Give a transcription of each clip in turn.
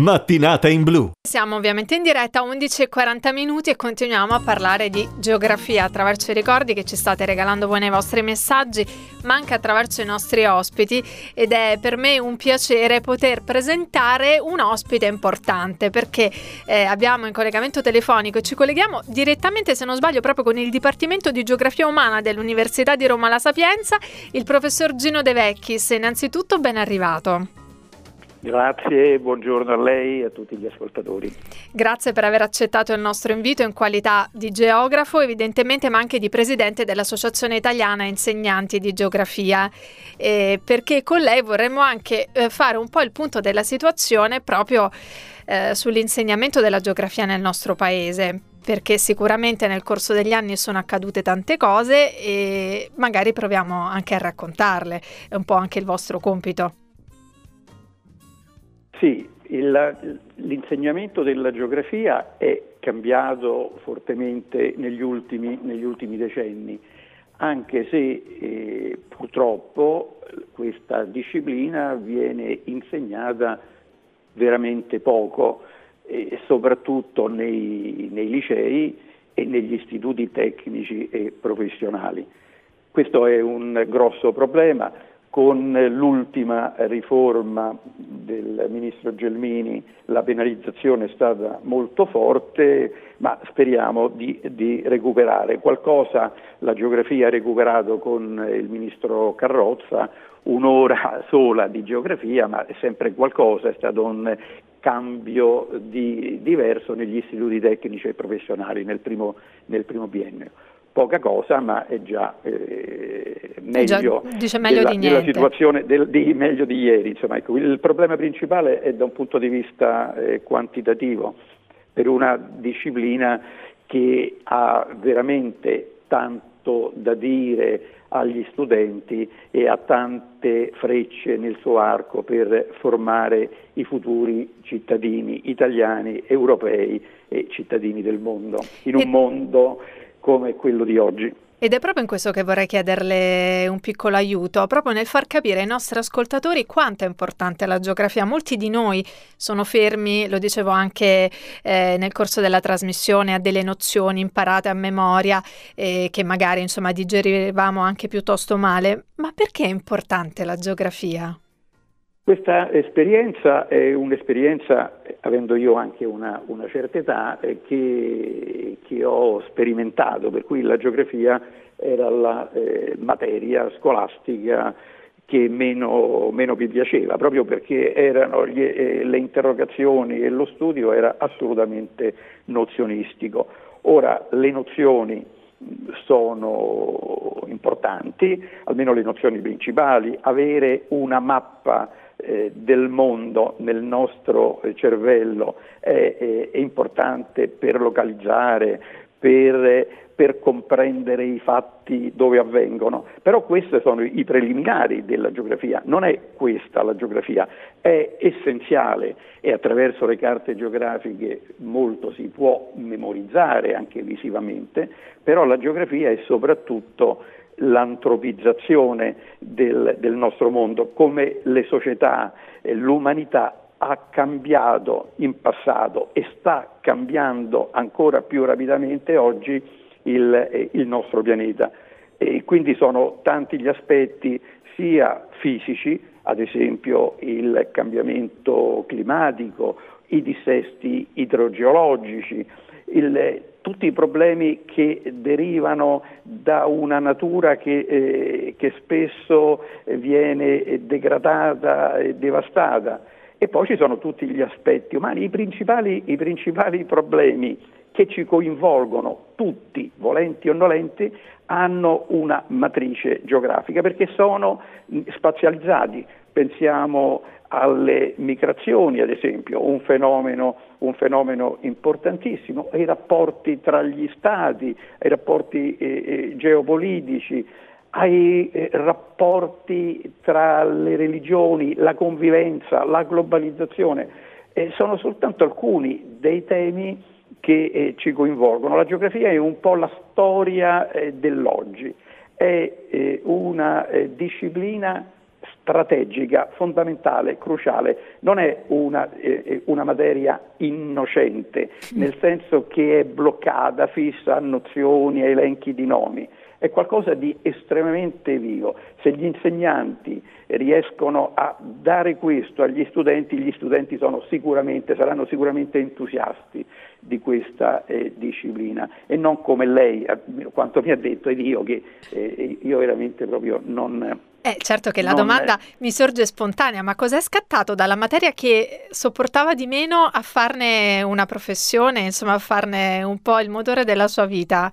Mattinata in blu. Siamo ovviamente in diretta a 11:40 e continuiamo a parlare di geografia attraverso i ricordi che ci state regalando voi nei vostri messaggi, ma anche attraverso i nostri ospiti, ed è per me un piacere poter presentare un ospite importante perché abbiamo in collegamento telefonico e ci colleghiamo direttamente, se non sbaglio, proprio con il Dipartimento di Geografia Umana dell'Università di Roma La Sapienza, il professor Gino De Vecchis. Innanzitutto ben arrivato. Grazie, buongiorno a lei e a tutti gli ascoltatori. Grazie per aver accettato il nostro invito in qualità di geografo, evidentemente, ma anche di presidente dell'Associazione Italiana Insegnanti di Geografia, perché con lei vorremmo anche fare un po' il punto della situazione proprio sull'insegnamento della geografia nel nostro paese, perché sicuramente nel corso degli anni sono accadute tante cose e magari proviamo anche a raccontarle, è un po' anche il vostro compito. Sì, l'insegnamento della geografia è cambiato fortemente negli ultimi decenni, anche se purtroppo questa disciplina viene insegnata veramente poco, soprattutto nei licei e negli istituti tecnici e professionali. Questo è un grosso problema. Con l'ultima riforma del ministro Gelmini la penalizzazione è stata molto forte, ma speriamo di recuperare qualcosa. La geografia ha recuperato con il ministro Carrozza un'ora sola di geografia, ma è sempre qualcosa, è stato un cambio diverso negli istituti tecnici e professionali nel primo biennio. Poca cosa, ma è già meglio, meglio di della situazione meglio di ieri. Insomma, ecco, il problema principale è da un punto di vista quantitativo, per una disciplina che ha veramente tanto da dire agli studenti e ha tante frecce nel suo arco per formare i futuri cittadini italiani, europei e cittadini del mondo, in un mondo come quello di oggi. Ed è proprio in questo che vorrei chiederle un piccolo aiuto, proprio nel far capire ai nostri ascoltatori quanto è importante la geografia. Molti di noi sono fermi, lo dicevo anche nel corso della trasmissione, a delle nozioni imparate a memoria che magari digerivamo anche piuttosto male. Ma perché è importante la geografia? Questa esperienza è un'esperienza, avendo io anche una certa età, che ho sperimentato, per cui la geografia era la materia scolastica che meno mi piaceva, proprio perché erano le interrogazioni e lo studio era assolutamente nozionistico. Ora le nozioni sono importanti, almeno le nozioni principali, avere una mappa del mondo nel nostro cervello è importante per localizzare, per comprendere i fatti dove avvengono, però questi sono i preliminari della geografia, non è questa la geografia, è essenziale e attraverso le carte geografiche molto si può memorizzare anche visivamente, però la geografia è soprattutto l'antropizzazione del nostro mondo, come le società, l'umanità ha cambiato in passato e sta cambiando ancora più rapidamente oggi il nostro pianeta. E quindi sono tanti gli aspetti sia fisici, ad esempio il cambiamento climatico, i dissesti idrogeologici, tutti i problemi che derivano da una natura che spesso viene degradata e devastata. E poi ci sono tutti gli aspetti umani, i principali problemi che ci coinvolgono tutti, volenti o nolenti, hanno una matrice geografica perché sono spazializzati. Pensiamo alle migrazioni, ad esempio, un fenomeno importantissimo, ai rapporti tra gli stati, ai rapporti geopolitici, ai rapporti tra le religioni, la convivenza, la globalizzazione. Sono soltanto alcuni dei temi che ci coinvolgono. La geografia è un po' la storia dell'oggi, è una disciplina strategica, fondamentale, cruciale. Non è una materia innocente, nel senso che è bloccata, fissa a nozioni, a elenchi di nomi. È qualcosa di estremamente vivo. Se gli insegnanti riescono a dare questo agli studenti, gli studenti saranno sicuramente entusiasti di questa disciplina, e non come lei, quanto mi ha detto, ed io che io veramente proprio non... Certo che la domanda mi sorge spontanea, ma cos'è scattato dalla materia che sopportava di meno a farne una professione, insomma a farne un po' il motore della sua vita?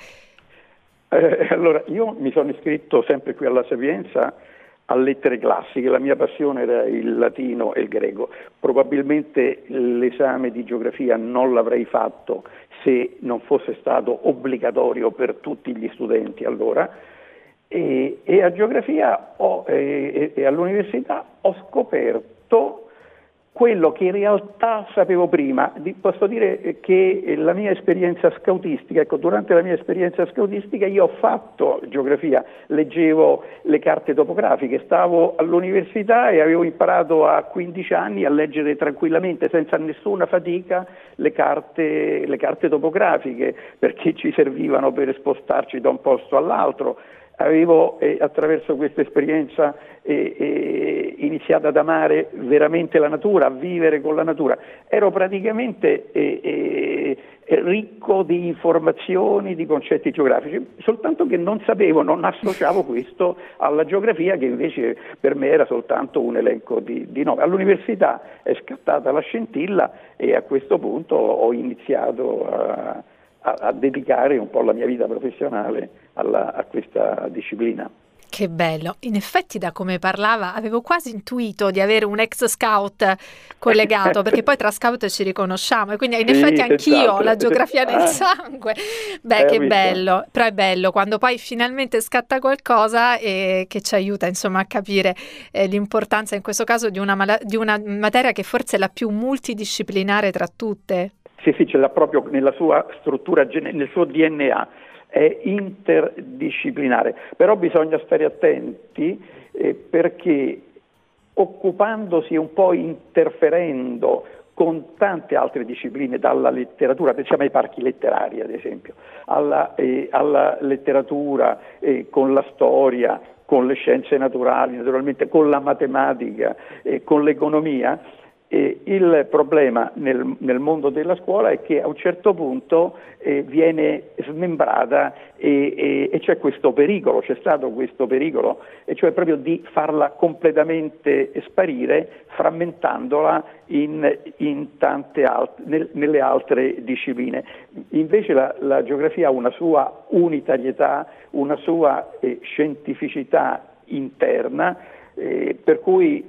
Allora, io mi sono iscritto sempre qui alla Sapienza a lettere classiche, la mia passione era il latino e il greco. Probabilmente l'esame di geografia non l'avrei fatto se non fosse stato obbligatorio per tutti gli studenti allora, e a geografia e all'università ho scoperto quello che in realtà sapevo prima. Posso dire che la mia esperienza scoutistica, durante la mia esperienza scoutistica io ho fatto geografia, leggevo le carte topografiche, stavo all'università e avevo imparato a 15 anni a leggere tranquillamente, senza nessuna fatica, le carte topografiche, perché ci servivano per spostarci da un posto all'altro. Avevo attraverso questa esperienza iniziato ad amare veramente la natura, a vivere con la natura. Ero praticamente ricco di informazioni, di concetti geografici, soltanto che non associavo questo alla geografia, che invece per me era soltanto un elenco di nomi. All'università è scattata la scintilla e a questo punto ho iniziato a dedicare un po' la mia vita professionale a questa disciplina. Che bello, in effetti da come parlava avevo quasi intuito di avere un ex scout collegato, perché poi tra scout ci riconosciamo, e quindi in effetti anch'io ho la geografia nel sangue. Beh, che bello, però è bello quando poi finalmente scatta qualcosa che ci aiuta insomma a capire l'importanza in questo caso di una materia che forse è la più multidisciplinare tra tutte. Sì, ce l'ha proprio nella sua struttura, nel suo DNA, è interdisciplinare, però bisogna stare attenti perché occupandosi un po', interferendo con tante altre discipline, dalla letteratura, pensiamo ai parchi letterari ad esempio, alla letteratura, con la storia, con le scienze naturali, naturalmente con la matematica, con l'economia. Il problema nel mondo della scuola è che a un certo punto viene smembrata e c'è questo pericolo, c'è stato questo pericolo, e cioè proprio di farla completamente sparire, frammentandola in tante nelle altre discipline. Invece la geografia ha una sua unitarietà, una sua scientificità interna, per cui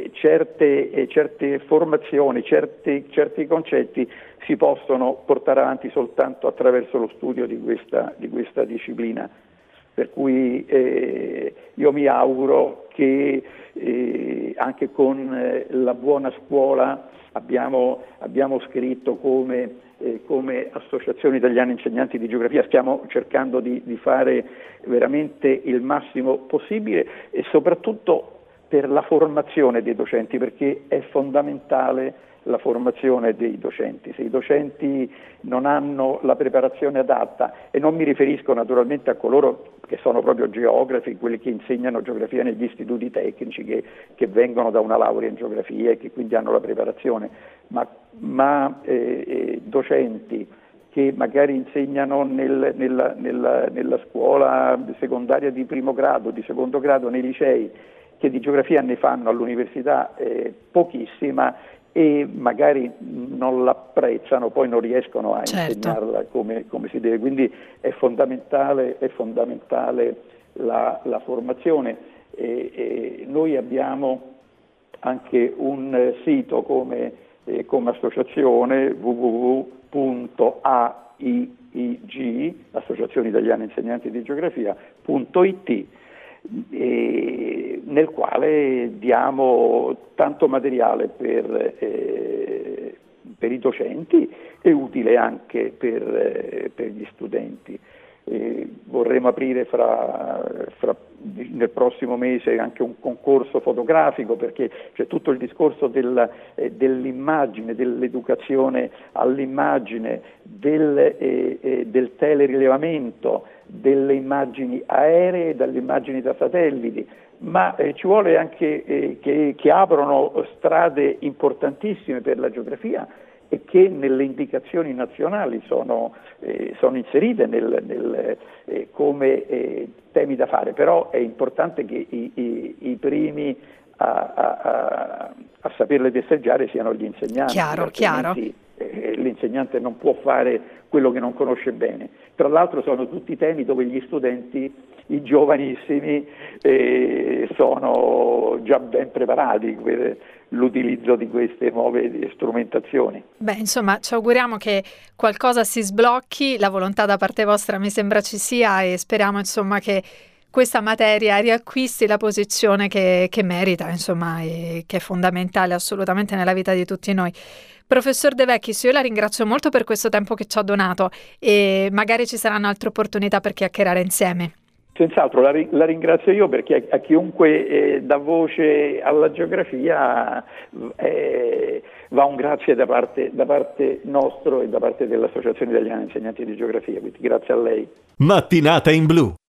certe formazioni, certi concetti si possono portare avanti soltanto attraverso lo studio di questa disciplina. Per cui io mi auguro che anche con la buona scuola abbiamo scritto come Associazione Italiana Insegnanti di Geografia, stiamo cercando di fare veramente il massimo possibile, e soprattutto per la formazione dei docenti, perché è fondamentale la formazione dei docenti. Se i docenti non hanno la preparazione adatta, e non mi riferisco naturalmente a coloro che sono proprio geografi, quelli che insegnano geografia negli istituti tecnici, che vengono da una laurea in geografia e che quindi hanno la preparazione, ma docenti che magari insegnano nella scuola secondaria di primo grado, di secondo grado, nei licei, che di geografia ne fanno all'università pochissima, e magari non l'apprezzano, poi non riescono a insegnarla come si deve. Quindi è fondamentale la formazione. Noi abbiamo anche un sito come associazione, www.AIIG, Associazione Italiana Insegnanti di Geografia.it, nel quale diamo tanto materiale per i docenti e utile anche per gli studenti. vorremmo aprire nel prossimo mese anche un concorso fotografico, perché c'è tutto il discorso dell'immagine, dell'educazione all'immagine, del telerilevamento, delle immagini aeree, dalle immagini da satelliti, ma ci vuole anche che aprono strade importantissime per la geografia e che nelle indicazioni nazionali sono inserite come temi da fare, però è importante che i primi a saperle desseggiare siano gli insegnanti. Chiaro. L'insegnante non può fare quello che non conosce bene. Tra l'altro sono tutti temi dove gli studenti, i giovanissimi, sono già ben preparati per l'utilizzo di queste nuove strumentazioni. Beh, insomma, ci auguriamo che qualcosa si sblocchi, la volontà da parte vostra mi sembra ci sia, e speriamo insomma che questa materia riacquisti la posizione che merita, insomma, e che è fondamentale assolutamente nella vita di tutti noi. Professor De Vecchis, io la ringrazio molto per questo tempo che ci ha donato, e magari ci saranno altre opportunità per chiacchierare insieme. Senz'altro, la ringrazio io, perché a chiunque dà voce alla geografia va un grazie da parte nostro e da parte dell'Associazione Italiana Insegnanti di Geografia, quindi grazie a lei. Mattinata in blu.